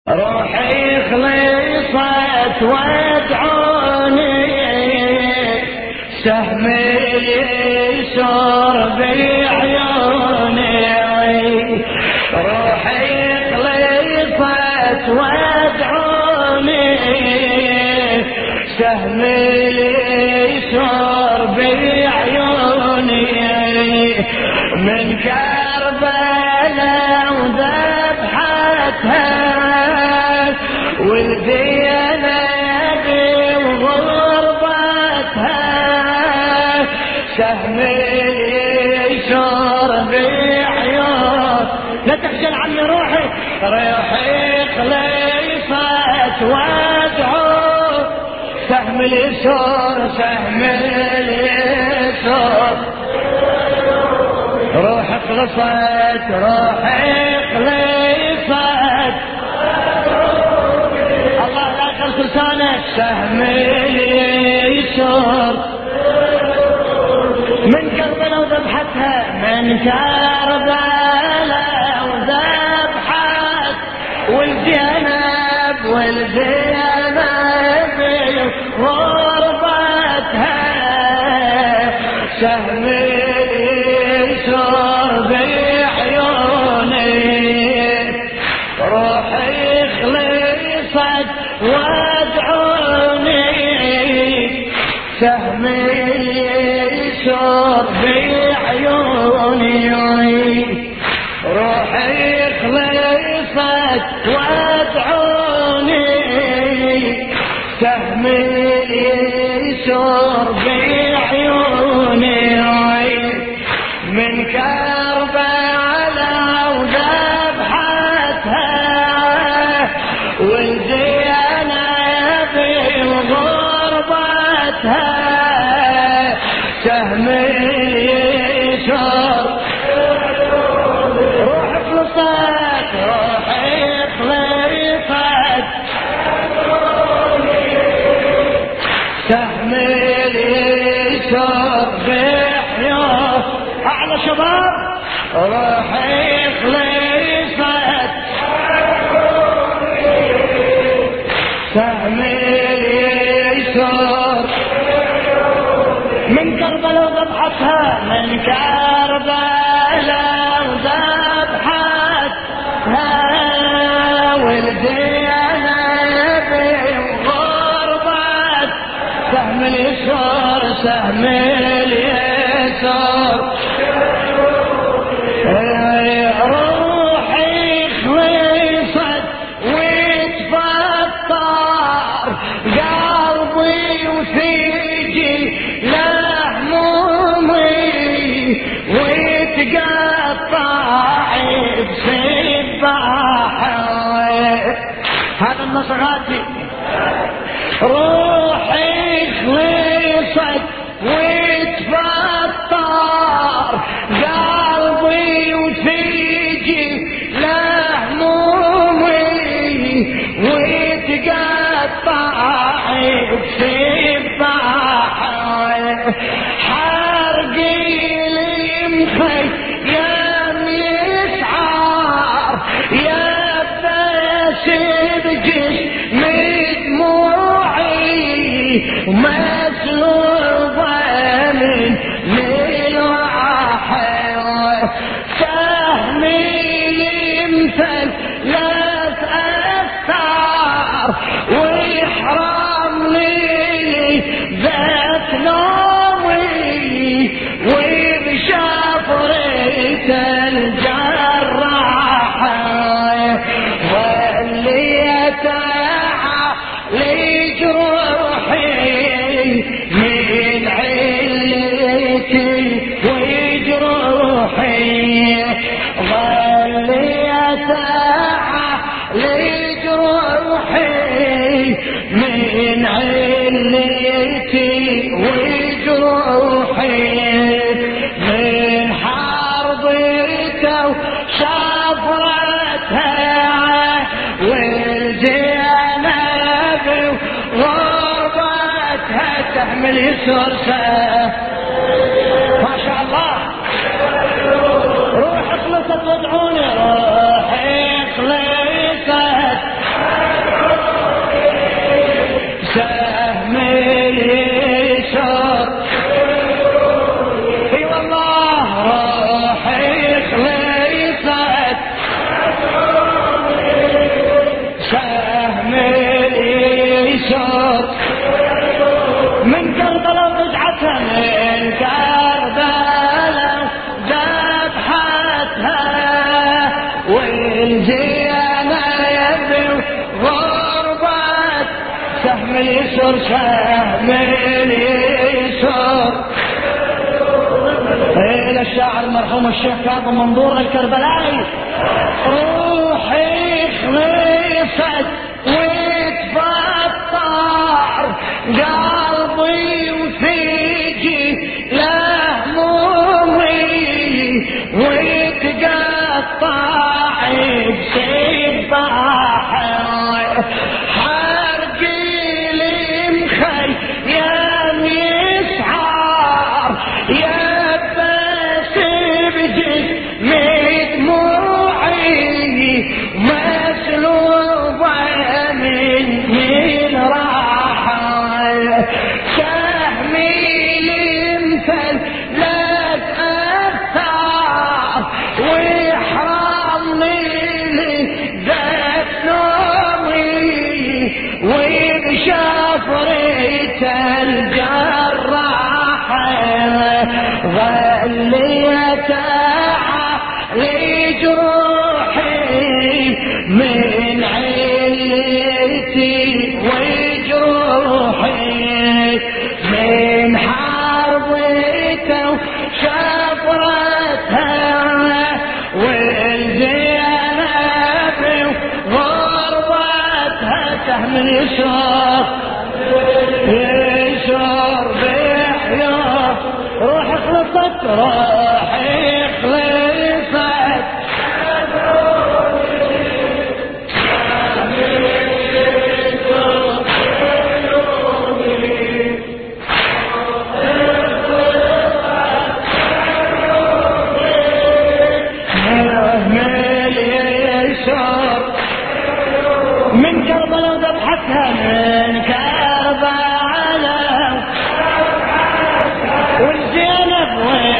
روحي خلصت وادعوني سهمي يسر بعيوني. روحي خلصت وادعوني سهمي يسر بعيوني. من كربلاء وذبحتها والزينب وغربتها سهمي يسر بعيون. لا تخجل عني روحي خلصت وادعو سهم اليسر سهم اليسر. روحي خلصت روحي خلصت الله لا يقل سلطانك سهم اليسر. من كربلاء وذبحتها من كربلاء وذبحت والزينب غربتها سهم يسر بعيوني. روحي خلصت وادعوني سهم يسر بعيوني. روحي خلصت وادعوني سهم يسر بعيوني. من كربلاء وذبحتها والزينب وغربتها سهم يسر. روحي خلصت روحي خلصت سهم يسر بعيون. أعلى شباب روحي خلصت سهم يسر. من كربلاء وذبحتها من كربلاء وذبحتها والزينب وغربت سهم اليسر سهم اليسر. روحي خلصت وتفطر قلبي وثيجي لهمومي وتقطع بسباحة. هذا النصراتي. روحي خلصت وتفطر قلبي وثيجي لهمومي وتقطع بسباحة. حرقي لمخي يا مسعار يا بس بجسم دموعي ومسلوبة من الواحد سهمي يمثل لا تأثر ويحرم لي ذات نومي وبشفرة الجراحة واللي يتعالي جروحي من علتي وجروحي واللي يتعالي جروحي من علتي وجروحي. من حربته وشفرتها والزينب وغربتها سهم اليسر ما شاء الله. روحي خلصت وادعوني روحي خلصت غربة سهم اليسر سهم اليسر. إلى الشاعر المرحوم الشيخ كاظم منظور الكربلائي. روحي خلصت وتفطر قلبي وفيجي لهمومي وتقطع بسباح حرقي المخي يا مسعار يا مسلوبة من راحة سهمي لمثل لا تأثر وحرمني ذات نومي وبشفرة الجراحة ظليت لجروحي من عيلتي وجروحي من حربته وشفرتها والزينب وغربتها سهم اليسار يسار بحياه روحي خلصت روحي خلصت من كربلاء وذبحتها من كربلاء والزينب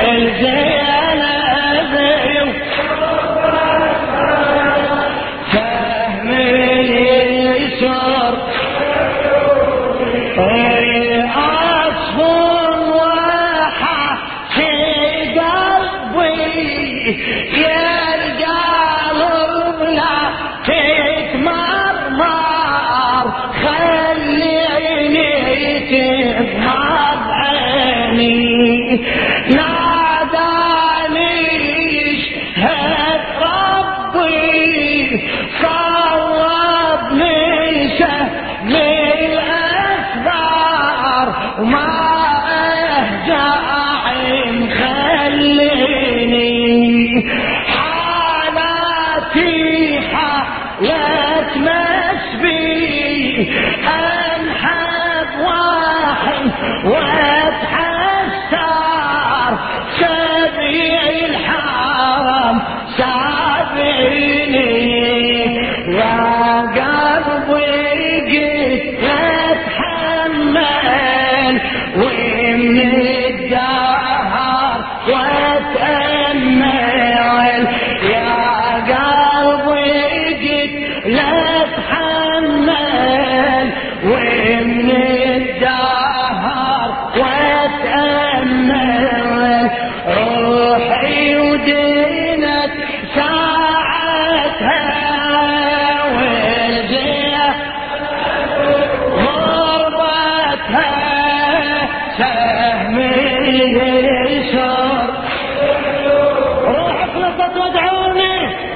سهم اليسار أصفر وحا في قلبي يا القلب لا تتمرمر خليني تغمض عيني ناداني يشهد ربي صوبني سهم الأسرار وما أهجع مخليني حالاتي حالات مسبي أنحب واحد واتحسر سبي الحرم سابيني يا قلبي قلت اتحمل ومن الدهر واتأمل يا قلبي لا اتحمل ومن الدهر واتأمل روحي ودينك ساعتها والزية غربتها سهم اليسار روحي خلصت وادعوني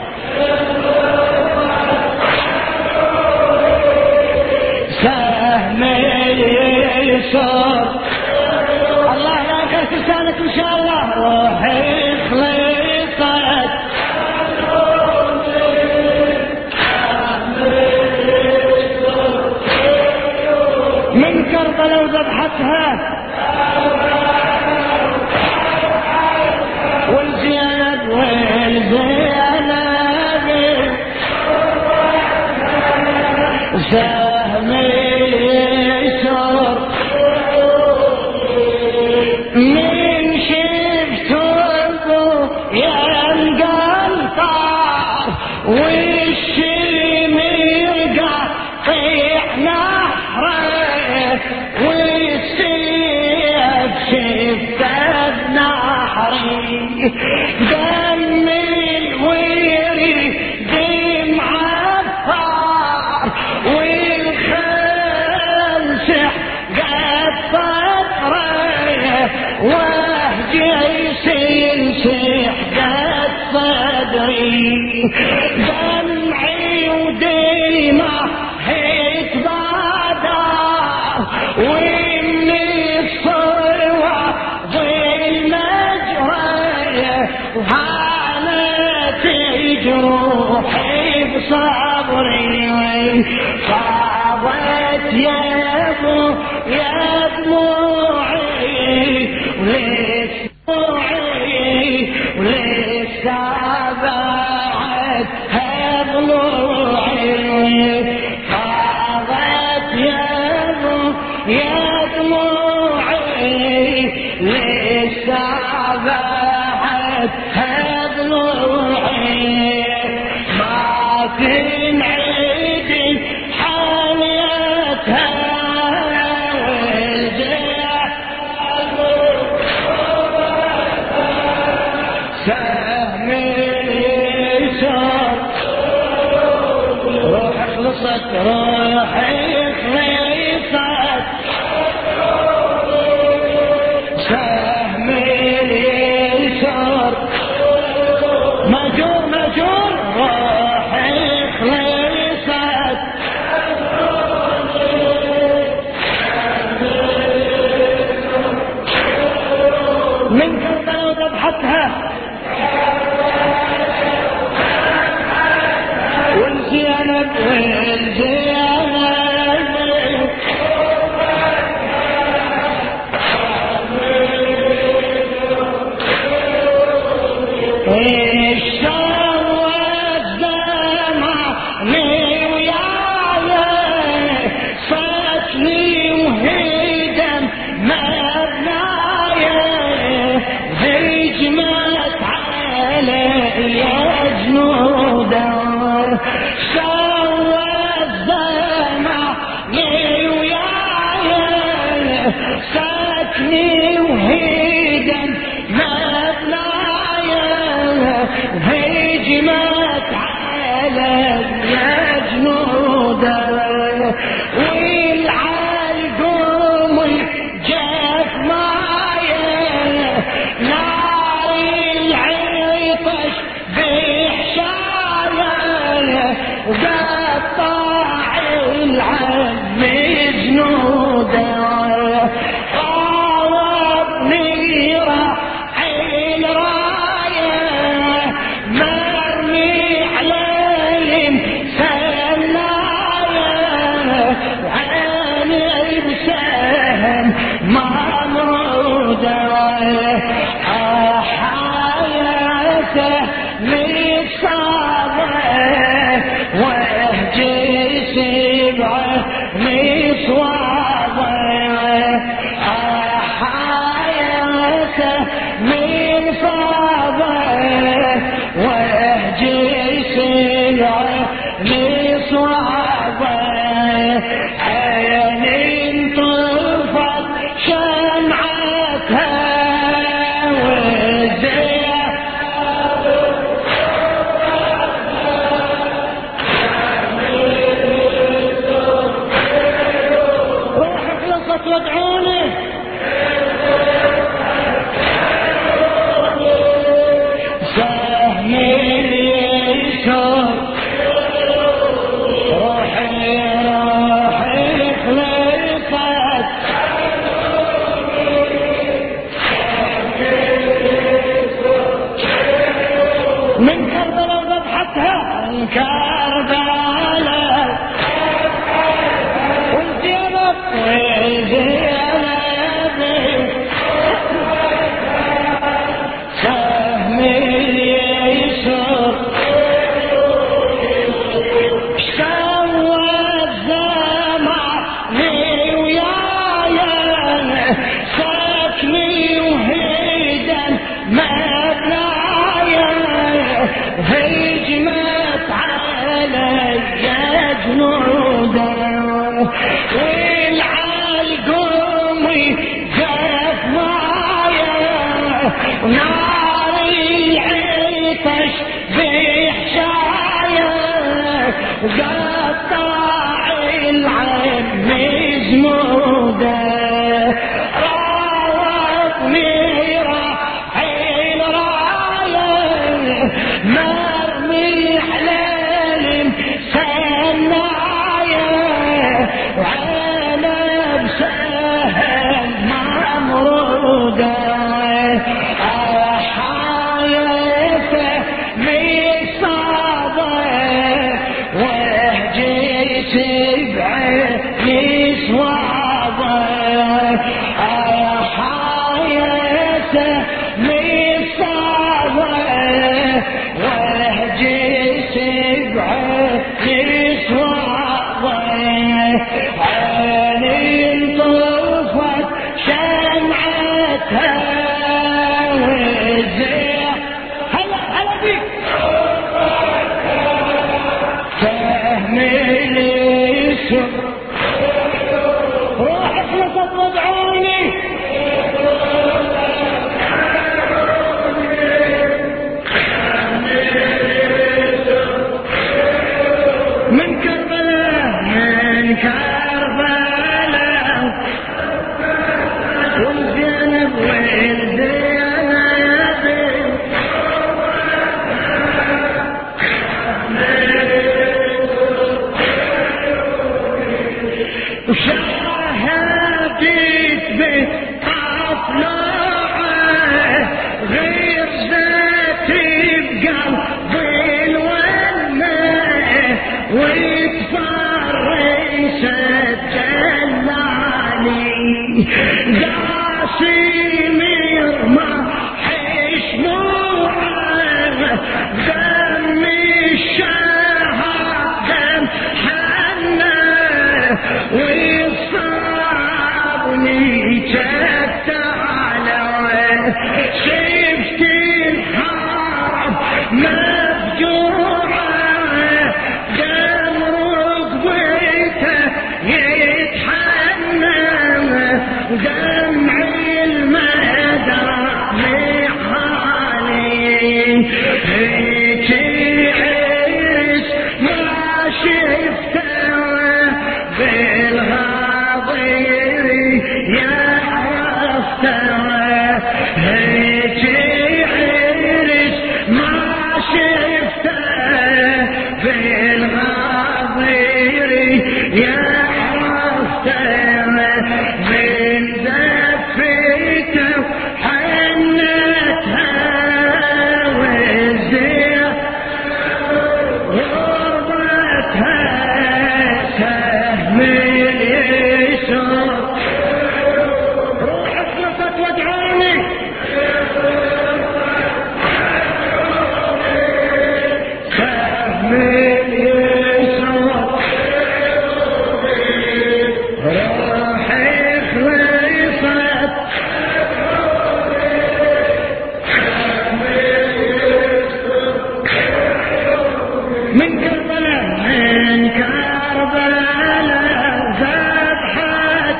سهم اليسار الله لا يخلف لسانك ان شاء الله روحي خلصت من كربلاء وذبحتها والزينب سهم اليسار من شفته يلقى الطار والشمير قاطع نحره والسيف شفته بنحري دم الوري دمعة دمعي ودمع هيتبادر ومني الصروة ظل مجرى وهانت جروحي بصبري فاضت يا دموعي ولسه دموعي ولسه بعد ضلوعي فاضت يا دموعي لسه بعد ضلوعي ما تنعيد حاليتها سهم اليسار روح خلصت روحي خلصت سهم اليسار مجور مجور روحي خلصت من كربلاء وذبحتها والزينب ساتني وهيدا مبنايا هجمت على يا جنودا والعالقوم جاف معايا نار العطش بحشايا وقطع العزم جنودا حياته مصابة وهجي سبعة مصوابة حياته مصابة وهجي سبعة مصوابة عيني انطفت شمعتها وادعوني سهم اليسار روحي خلصت من كربلاء وذبحتها من كربلاء والزينب سهم اليسار سوى الزمع لي ويايا ساكني وهيدا مبنايا هجمت علي جنودا والعالقوم جاف معايا نار العطش بحشايا وقطع العم زمودا راوطني راحل رايا مرمي يسوى روح اخلصت وادعوني من كربلاء من كربلاء والزينب والزينب وشاهدت بأطلعه غير ذاتي بقلبي الونه ويتفرس الجلالي قاسم يرمح شموعه دم الشهادة حنه ويصابني جد على شفت الحرب مفجوعه دم ركبته يتحنن دمع المدام حالي هيك عرس ما شفته بالغاضي يا عرفته هيك عرس ما شفته بالغاضي يا عرفته من زفته حنتها والزيت غربتها سهم اليسر روح اخلصت وادعوني سهم اليسر روح اخلصت من كربلاء من كربلاء ذبحت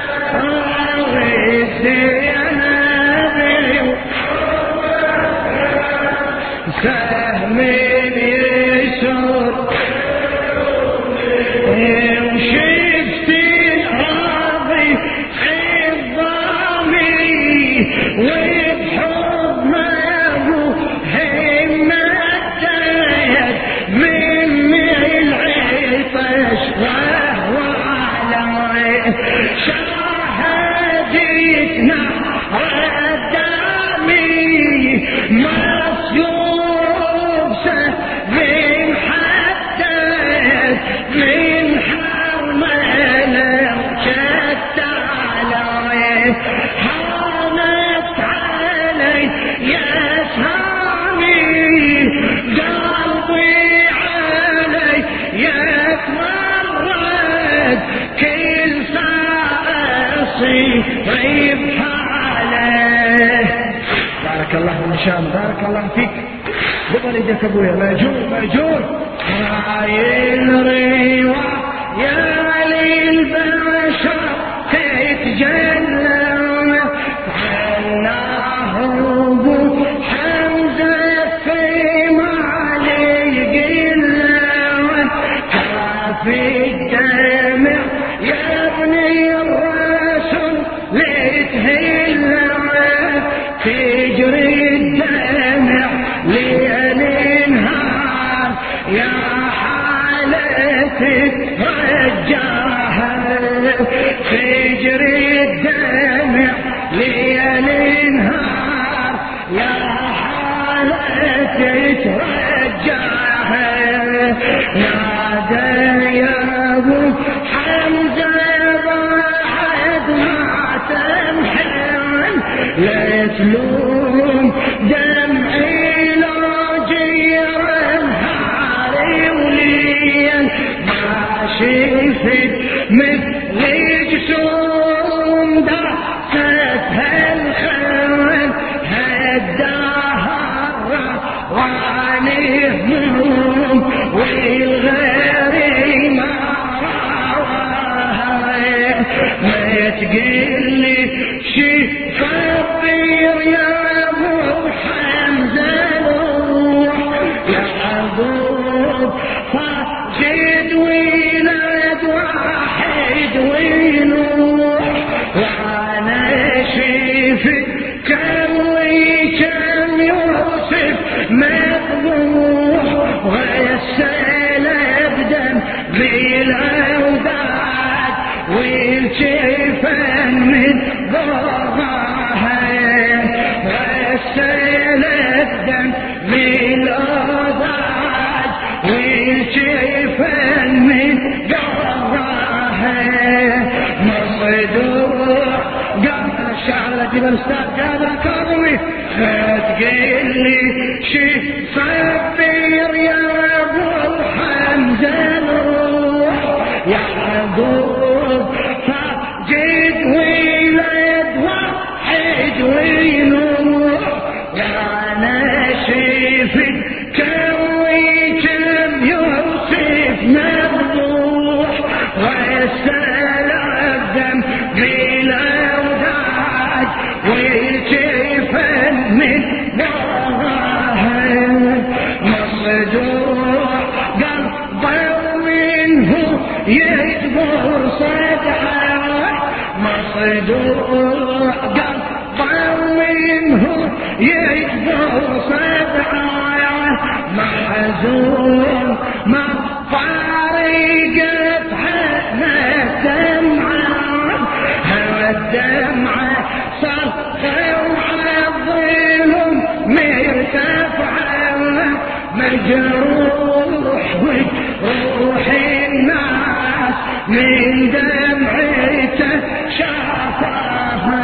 الزينب سهم اليسر وشفت الراضي عظامي وبحضنه همتت من العطش وهو على شاهدتنا ردامي مصيوب سهم حدد من حرمله شد علي هانت علي يا سامي قلبي علي يتمرد كل ساعة صيب حاله بارك الله ان شاء الله بارك الله فيك قبل يدك ابويا ماجور ماجور راين ريوة يا للبشر تتجلى عناه ابو حمزة في مالي قلة كافي الدمع يا ابني الرسول لتهلع تجري الدمع ليل نهار يا حالتك رجاها تجري الدمع ليل نهار يا حالتك رجاها نادى يا ابو حمزة بعد ما تمحن لا تلوم دمعي لو جير نهاري وليل ما شفت مثل جسوم دعستها الخيل هالدهر واني هموم والغير ما تقلي شي خبير يا ابو حمزة روح يا عقوب فاجد ولد واحد وينوح وانا شفت كم يوسف مذبوح غسل بدم بالاوداد والجفن من ضرها غسل بدم بالاوداد والجفن من ضرها مصدوح قال الشعر الذي بالاستاذ قادر كاظمي تقلي شي صبير يا ابو حمزة روح يا عقوب فاجد ولد واحد وينوح وانا شفت كم يوسف مذبوح غسل الدم بالاوداد والجفن من وراها مصدوح قلبه منه يكبر صدعه مصدوح قلبه منه يكبر صدعه محزون ما فارقت عنه الدمعه هوى الدمعه صرخه وعظيهم مرتفعه مجروح وروح الناس من دمعته شافها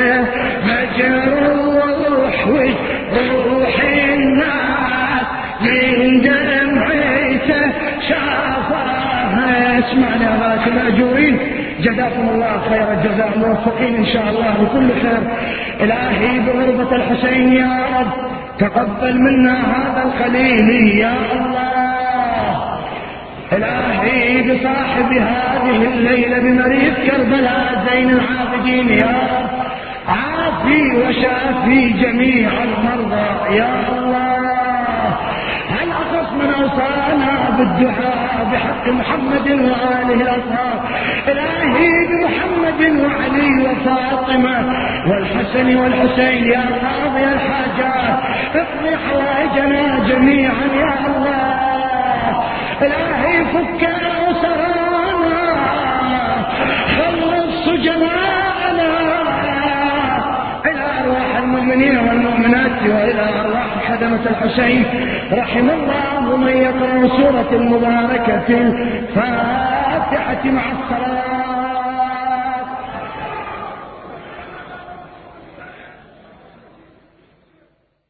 مجروح وروح الناس من دمعته شافها اسمعنا يا غاث المأجورين جزاكم الله خير الجزاء موفقين ان شاء الله بكل خير. الهي بغربة الحسين يا رب تقبل منا هذا الخليل يا الله. الهي بصاحب هذه الليلة بمريض كربلاء زين العابدين يا رب عافي وشافي جميع المرضى يا الله. هل أخص من أوصانا بالدعاء بحق محمد وآله الأطهار. إلهي بمحمد وعلي وفاطمة والحسن والحسين يا قاضي الحاجات اقضي حوائجنا جميعا يا الله. إلهي فك أسرانا خلص سجنانا إلى أرواح المؤمنين والمؤمنات وإلى أرواح خدمة الحسين. رحم الله من يقرأ سورة المباركة الفاتحة مع الصلاة.